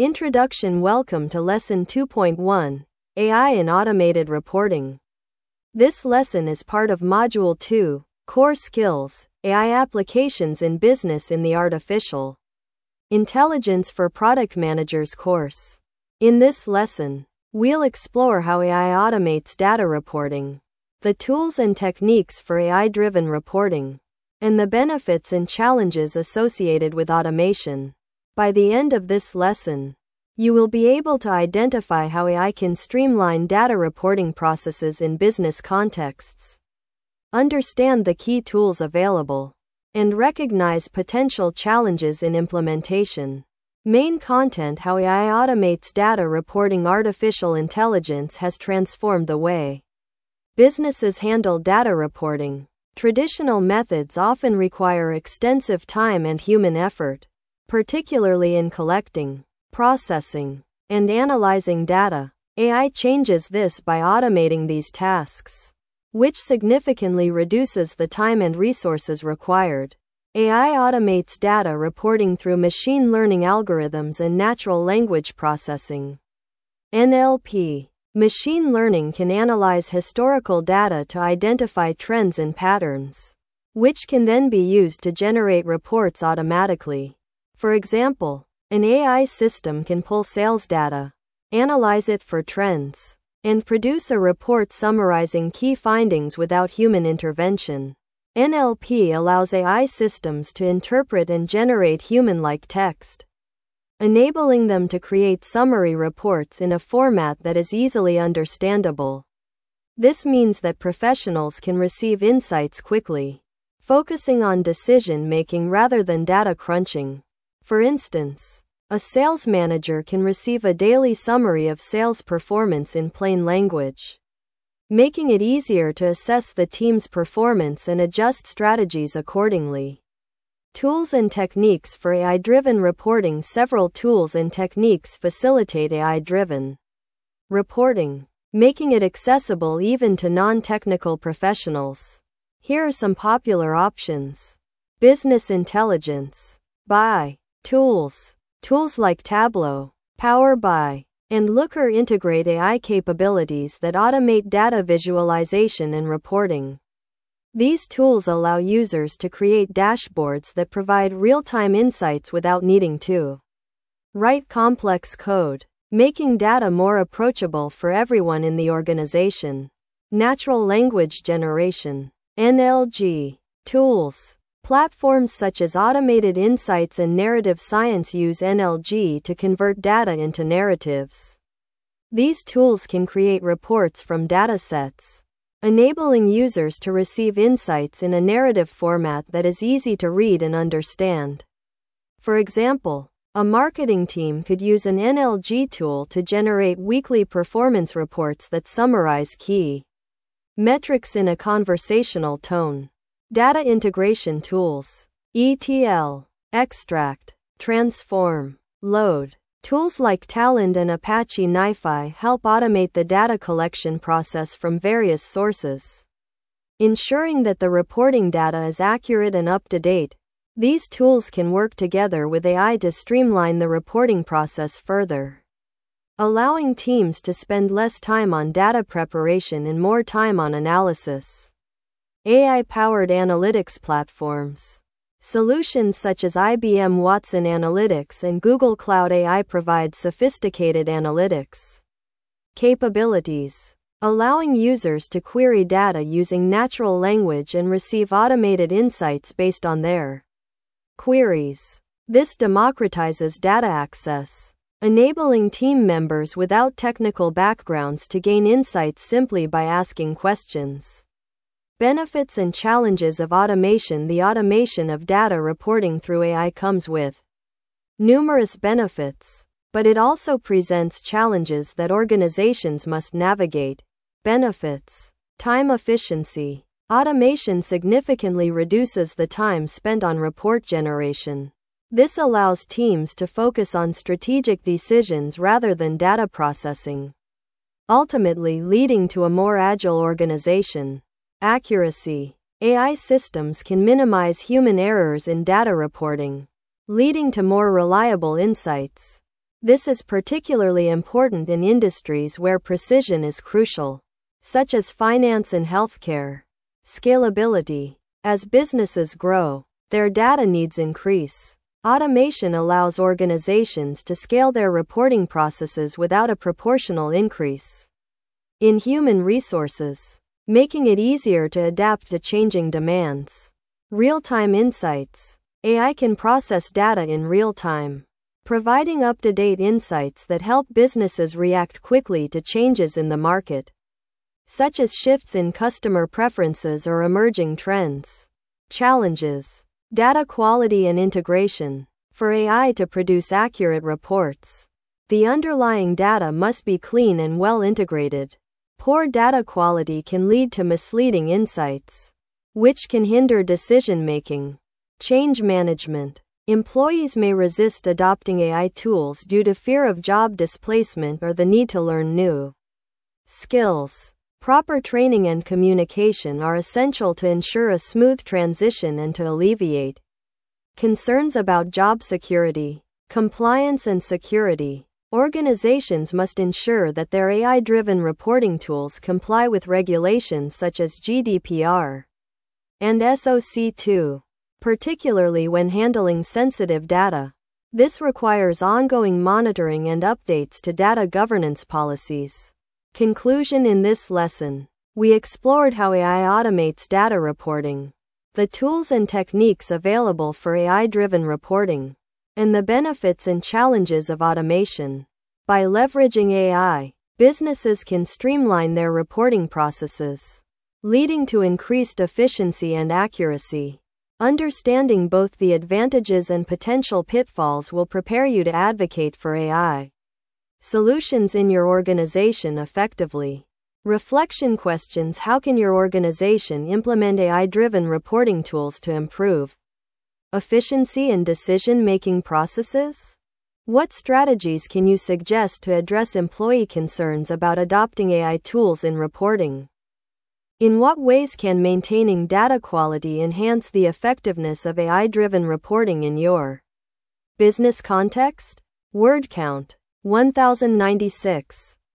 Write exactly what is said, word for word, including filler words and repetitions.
Introduction. Welcome to Lesson two point one, A I in Automated Reporting. This lesson is part of Module two, Core Skills, A I Applications in Business in the Artificial Intelligence for Product Managers course. In this lesson, we'll explore how A I automates data reporting, the tools and techniques for A I-driven reporting, and the benefits and challenges associated with automation. By the end of this lesson, you will be able to identify how A I can streamline data reporting processes in business contexts, understand the key tools available, and recognize potential challenges in implementation. Main content: How A I automates data reporting. Artificial intelligence has transformed the way businesses handle data reporting. Traditional methods often require extensive time and human effort, particularly in collecting, processing, and analyzing data. A I changes this by automating these tasks, which significantly reduces the time and resources required. A I automates data reporting through machine learning algorithms and natural language processing. N L P. Machine learning can analyze historical data to identify trends and patterns, which can then be used to generate reports automatically. For example, an A I system can pull sales data, analyze it for trends, and produce a report summarizing key findings without human intervention. N L P allows A I systems to interpret and generate human-like text, enabling them to create summary reports in a format that is easily understandable. This means that professionals can receive insights quickly, focusing on decision-making rather than data crunching. For instance, a sales manager can receive a daily summary of sales performance in plain language, making it easier to assess the team's performance and adjust strategies accordingly. Tools and techniques for A I-driven reporting. Several tools and techniques facilitate A I-driven reporting, making it accessible even to non-technical professionals. Here are some popular options. Business intelligence. B I. Tools. Tools like Tableau, Power B I, and Looker integrate A I capabilities that automate data visualization and reporting. These tools allow users to create dashboards that provide real-time insights without needing to write complex code, making data more approachable for everyone in the organization. Natural language generation. N L G. Tools. Platforms such as Automated Insights and Narrative Science use N L G to convert data into narratives. These tools can create reports from datasets, enabling users to receive insights in a narrative format that is easy to read and understand. For example, a marketing team could use an N L G tool to generate weekly performance reports that summarize key metrics in a conversational tone. Data integration tools. E T L, extract, transform, load. Tools like Talend and Apache NiFi help automate the data collection process from various sources, ensuring that the reporting data is accurate and up to date. These tools can work together with A I to streamline the reporting process further, allowing teams to spend less time on data preparation and more time on analysis. A I-powered analytics platforms. Solutions such as I B M Watson Analytics and Google Cloud A I provide sophisticated analytics capabilities, allowing users to query data using natural language and receive automated insights based on their queries. This democratizes data access, enabling team members without technical backgrounds to gain insights simply by asking questions. Benefits and challenges of automation. The automation of data reporting through A I comes with numerous benefits, but it also presents challenges that organizations must navigate. Benefits. Time efficiency. Automation significantly reduces the time spent on report generation. This allows teams to focus on strategic decisions rather than data processing, ultimately leading to a more agile organization. Accuracy. A I systems can minimize human errors in data reporting, leading to more reliable insights. This is particularly important in industries where precision is crucial, such as finance and healthcare. Scalability. As businesses grow, their data needs increase. Automation allows organizations to scale their reporting processes without a proportional increase in human resources, making it easier to adapt to changing demands. Real-time insights. A I can process data in real time, providing up-to-date insights that help businesses react quickly to changes in the market, such as shifts in customer preferences or emerging trends. Challenges. Data quality and integration. For A I to produce accurate reports, the underlying data must be clean and well integrated. Poor data quality can lead to misleading insights, which can hinder decision-making. Change management. Employees may resist adopting A I tools due to fear of job displacement or the need to learn new skills. Proper training and communication are essential to ensure a smooth transition and to alleviate concerns about job security, compliance, and security. Organizations must ensure that their A I-driven reporting tools comply with regulations such as G D P R and S O C two, particularly when handling sensitive data. This requires ongoing monitoring and updates to data governance policies. Conclusion. In this lesson, we explored how A I automates data reporting, the tools and techniques available for A I-driven reporting, and the benefits and challenges of automation. By leveraging A I, businesses can streamline their reporting processes, leading to increased efficiency and accuracy. Understanding both the advantages and potential pitfalls will prepare you to advocate for A I solutions in your organization effectively. Reflection questions. How can your organization implement A I-driven reporting tools to improve efficiency and decision-making processes? What strategies can you suggest to address employee concerns about adopting A I tools in reporting? In what ways can maintaining data quality enhance the effectiveness of A I-driven reporting in your business context? Word count: one thousand ninety-six.